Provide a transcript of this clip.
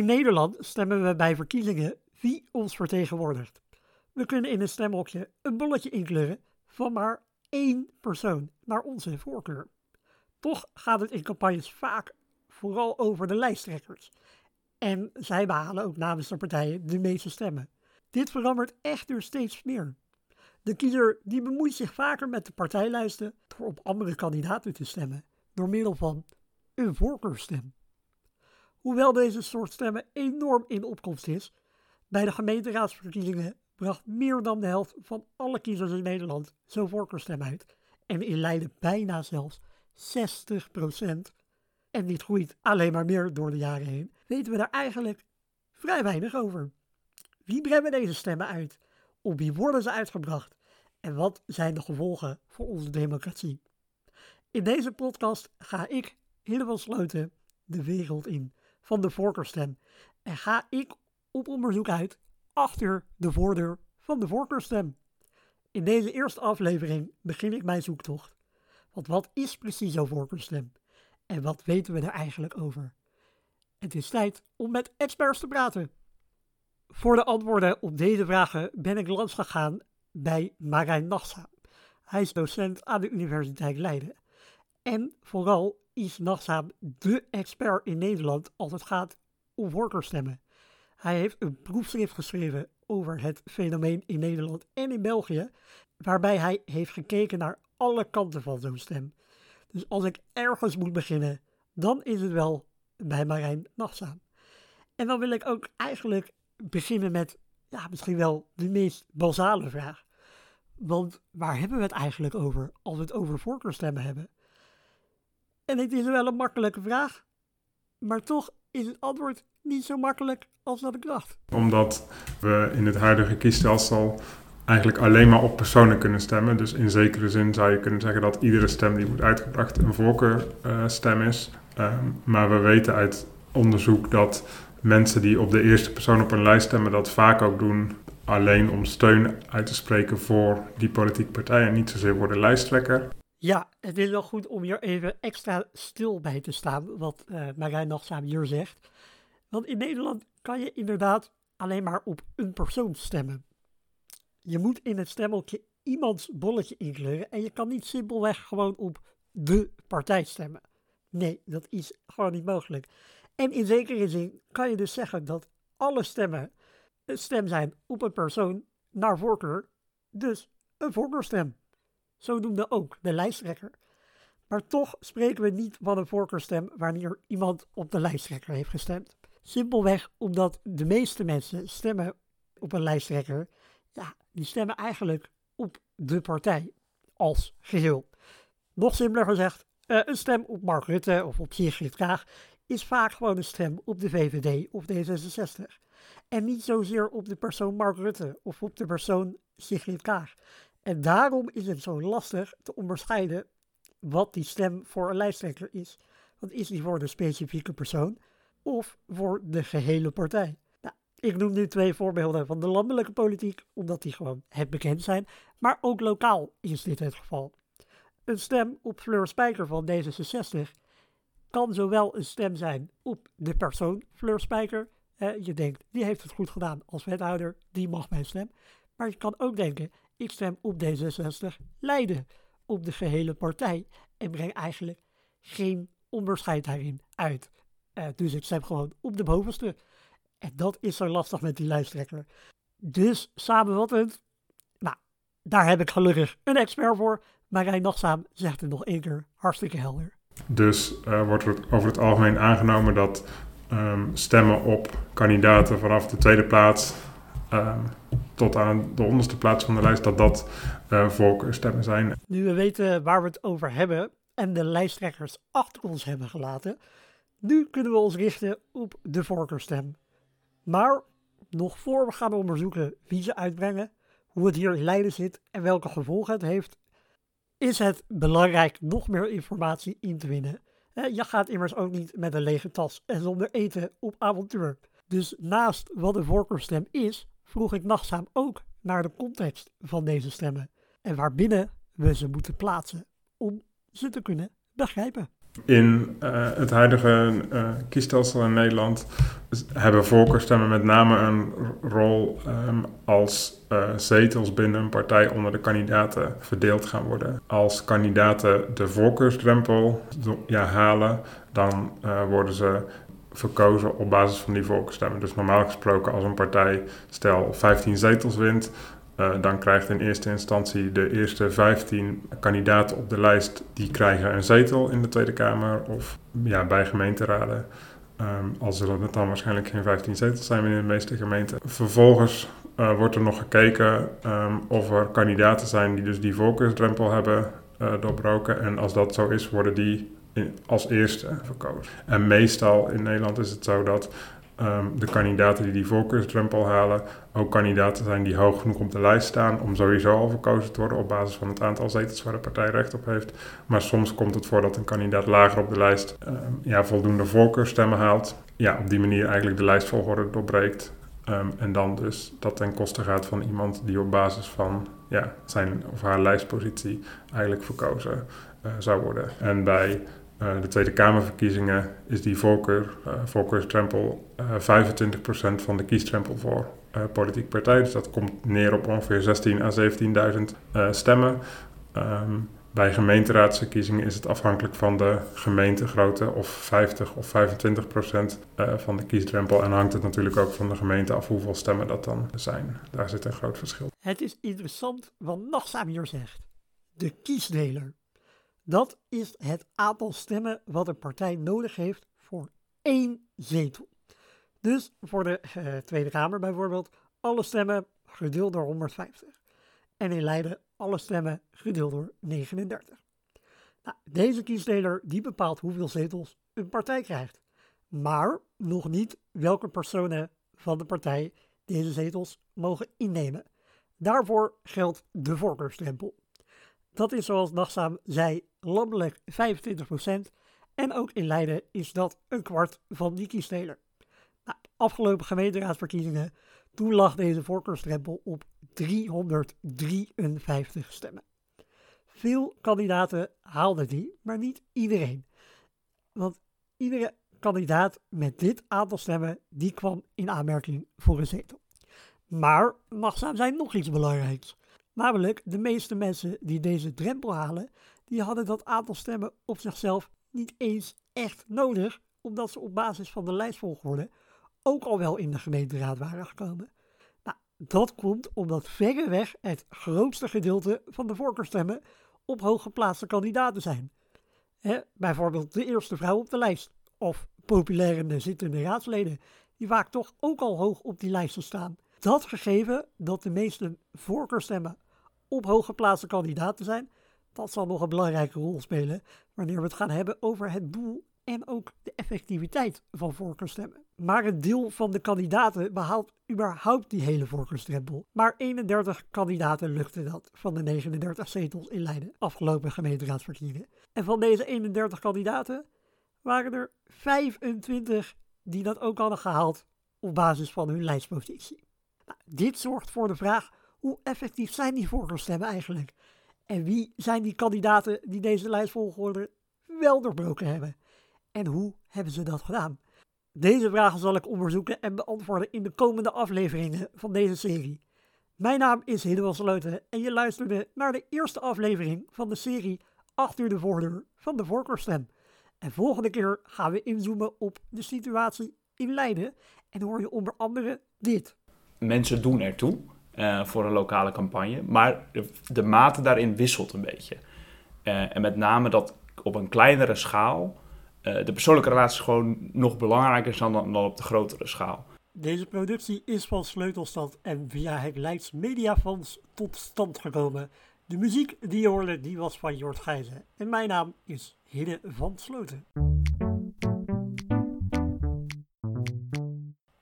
In Nederland stemmen we bij verkiezingen wie ons vertegenwoordigt. We kunnen in een stemhokje een bolletje inkleuren van maar 1 persoon naar onze voorkeur. Toch gaat het in campagnes vaak vooral over de lijsttrekkers. En zij behalen ook namens de partijen de meeste stemmen. Dit verandert echter steeds meer. De kiezer die bemoeit zich vaker met de partijlijsten door op andere kandidaten te stemmen, door middel van een voorkeurstem. Hoewel deze soort stemmen enorm in opkomst is, bij de gemeenteraadsverkiezingen bracht meer dan de helft van alle kiezers in Nederland zo'n voorkeurstem uit. En in Leiden bijna zelfs 60%. En dit groeit alleen maar meer door de jaren heen. Weten we daar eigenlijk vrij weinig over. Wie brengen deze stemmen uit? Op wie worden ze uitgebracht? En wat zijn de gevolgen voor onze democratie? In deze podcast ga ik, Hille Sloten, de wereld in van de voorkeurstem. En ga ik op onderzoek uit achter de voordeur van de voorkeurstem. In deze eerste aflevering begin ik mijn zoektocht. Want wat is precies zo'n voorkeurstem? En wat weten we er eigenlijk over? Het is tijd om met experts te praten. Voor de antwoorden op deze vragen ben ik langs gegaan bij Marijn Nachtsam. Hij is docent aan de Universiteit Leiden. En vooral is Nachtsam dé expert in Nederland als het gaat om voorkeurstemmen. Hij heeft een proefschrift geschreven over het fenomeen in Nederland en in België, waarbij hij heeft gekeken naar alle kanten van zo'n stem. Dus als ik ergens moet beginnen, dan is het wel bij Marijn Nachtsam. En dan wil ik ook eigenlijk beginnen met misschien wel de meest basale vraag. Want waar hebben we het eigenlijk over als we het over voorkeurstemmen hebben? En het is wel een makkelijke vraag, maar toch is het antwoord niet zo makkelijk als dat ik dacht. Omdat we in het huidige kiesstelsel eigenlijk alleen maar op personen kunnen stemmen. Dus in zekere zin zou je kunnen zeggen dat iedere stem die wordt uitgebracht een voorkeurstem is. Maar we weten uit onderzoek dat mensen die op de eerste persoon op een lijst stemmen dat vaak ook doen alleen om steun uit te spreken voor die politieke partij en niet zozeer voor de lijsttrekker. Ja, het is wel goed om hier even extra stil bij te staan wat Marijn Nachtsam hier zegt. Want in Nederland kan je inderdaad alleen maar op een persoon stemmen. Je moet in het stemhokje iemands bolletje inkleuren en je kan niet simpelweg gewoon op de partij stemmen. Nee, dat is gewoon niet mogelijk. En in zekere zin kan je dus zeggen dat alle stemmen een stem zijn op een persoon naar voorkeur, dus een voorkeurstem. Zodoende ook de lijsttrekker. Maar toch spreken we niet van een voorkeurstem wanneer iemand op de lijsttrekker heeft gestemd. Simpelweg omdat de meeste mensen stemmen op een lijsttrekker. Ja, die stemmen eigenlijk op de partij als geheel. Nog simpeler gezegd, een stem op Mark Rutte of op Sigrid Kaag is vaak gewoon een stem op de VVD of D66. En niet zozeer op de persoon Mark Rutte of op de persoon Sigrid Kaag. En daarom is het zo lastig te onderscheiden wat die stem voor een lijsttrekker is. Want is die voor de specifieke persoon of voor de gehele partij? Nou, ik noem nu 2 voorbeelden van de landelijke politiek, omdat die gewoon het bekend zijn. Maar ook lokaal is dit het geval. Een stem op Fleur Spijker van D66 kan zowel een stem zijn op de persoon Fleur Spijker. Je denkt, die heeft het goed gedaan als wethouder, die mag mijn stem. Maar je kan ook denken, ik stem op D66 Leiden, op de gehele partij. En breng eigenlijk geen onderscheid daarin uit. Dus ik stem gewoon op de bovenste. En dat is zo lastig met die lijsttrekker. Dus samenvattend, daar heb ik gelukkig een expert voor. Marijn Nachtsam zegt het nog 1 keer hartstikke helder. Dus wordt er over het algemeen aangenomen dat stemmen op kandidaten vanaf de tweede plaats tot aan de onderste plaats van de lijst, dat voorkeurstemmen zijn. Nu we weten waar we het over hebben en de lijsttrekkers achter ons hebben gelaten, nu kunnen we ons richten op de voorkeurstem. Maar nog voor we gaan onderzoeken wie ze uitbrengen, hoe het hier in Leiden zit en welke gevolgen het heeft, is het belangrijk nog meer informatie in te winnen. Je gaat immers ook niet met een lege tas en zonder eten op avontuur. Dus naast wat een voorkeurstem is, vroeg ik Nachtsam ook naar de context van deze stemmen en waarbinnen we ze moeten plaatsen om ze te kunnen begrijpen. In het huidige kiesstelsel in Nederland hebben voorkeurstemmen met name een rol als zetels binnen een partij onder de kandidaten verdeeld gaan worden. Als kandidaten de voorkeursdrempel halen, dan worden ze verkozen op basis van die voorkeurstemmen. Dus normaal gesproken als een partij, stel 15 zetels wint, dan krijgt in eerste instantie de eerste 15 kandidaten op de lijst, die krijgen een zetel in de Tweede Kamer of bij gemeenteraden. Al zullen het dan waarschijnlijk geen 15 zetels zijn in de meeste gemeenten. Vervolgens wordt er nog gekeken of er kandidaten zijn die dus die voorkeursdrempel hebben doorbroken. En als dat zo is, worden die als eerste verkozen. En meestal in Nederland is het zo dat de kandidaten die voorkeursdrempel halen ook kandidaten zijn die hoog genoeg op de lijst staan om sowieso al verkozen te worden op basis van het aantal zetels waar de partij recht op heeft. Maar soms komt het voor dat een kandidaat lager op de lijst voldoende voorkeurstemmen haalt. Ja, op die manier eigenlijk de lijstvolgorde doorbreekt. En dan dus dat ten koste gaat van iemand die op basis van zijn of haar lijstpositie eigenlijk verkozen zou worden. En bij de Tweede Kamerverkiezingen is die voorkeursdrempel 25% van de kiesdrempel voor politieke partij. Dus dat komt neer op ongeveer 16.000 à 17.000 stemmen. Bij gemeenteraadsverkiezingen is het afhankelijk van de gemeentegrootte of 50 of 25% van de kiesdrempel. En hangt het natuurlijk ook van de gemeente af hoeveel stemmen dat dan zijn. Daar zit een groot verschil. Het is interessant wat Nachtsam hier zegt. De kiesdeler. Dat is het aantal stemmen wat een partij nodig heeft voor 1 zetel. Dus voor de Tweede Kamer bijvoorbeeld alle stemmen gedeeld door 150. En in Leiden alle stemmen gedeeld door 39. Nou, deze kiesdeler die bepaalt hoeveel zetels een partij krijgt. Maar nog niet welke personen van de partij deze zetels mogen innemen. Daarvoor geldt de voorkeursdrempel. Dat is zoals Nachtsam zei landelijk 25% en ook in Leiden is dat een kwart van die kiesdeler. Nou, afgelopen gemeenteraadsverkiezingen, toen lag deze voorkeursdrempel op 353 stemmen. Veel kandidaten haalden die, maar niet iedereen. Want iedere kandidaat met dit aantal stemmen, die kwam in aanmerking voor een zetel. Maar Nachtsam zei nog iets belangrijks. Namelijk, de meeste mensen die deze drempel halen, die hadden dat aantal stemmen op zichzelf niet eens echt nodig, omdat ze op basis van de lijstvolgorde ook al wel in de gemeenteraad waren gekomen. Nou, dat komt omdat verreweg het grootste gedeelte van de voorkeurstemmen op hooggeplaatste kandidaten zijn. Bijvoorbeeld de eerste vrouw op de lijst, of populaire zittende raadsleden, die vaak toch ook al hoog op die lijsten staan. Dat gegeven dat de meeste voorkeurstemmen op hooggeplaatste kandidaten zijn, dat zal nog een belangrijke rol spelen wanneer we het gaan hebben over het doel en ook de effectiviteit van voorkeurstemmen. Maar een deel van de kandidaten behaalt überhaupt die hele voorkeursdrempel. Maar 31 kandidaten lukte dat van de 39 zetels in Leiden afgelopen gemeenteraadsverkiezingen. En van deze 31 kandidaten waren er 25 die dat ook hadden gehaald op basis van hun lijstpositie. Nou, dit zorgt voor de vraag: hoe effectief zijn die voorkeurstemmen eigenlijk? En wie zijn die kandidaten die deze lijstvolgorde wel doorbroken hebben? En hoe hebben ze dat gedaan? Deze vragen zal ik onderzoeken en beantwoorden in de komende afleveringen van deze serie. Mijn naam is Hidde Sloten en je luisterde naar de eerste aflevering van de serie Achter de voordeur van de voorkeurstem. En volgende keer gaan we inzoomen op de situatie in Leiden en hoor je onder andere dit. Mensen doen ertoe voor een lokale campagne, maar de mate daarin wisselt een beetje. En met name dat op een kleinere schaal de persoonlijke relatie gewoon nog belangrijker is dan op de grotere schaal. Deze productie is van Sleutelstad en via het Leids Mediafonds tot stand gekomen. De muziek die je hoorde, die was van Jort Gijzen. En mijn naam is Hidde van Sloten.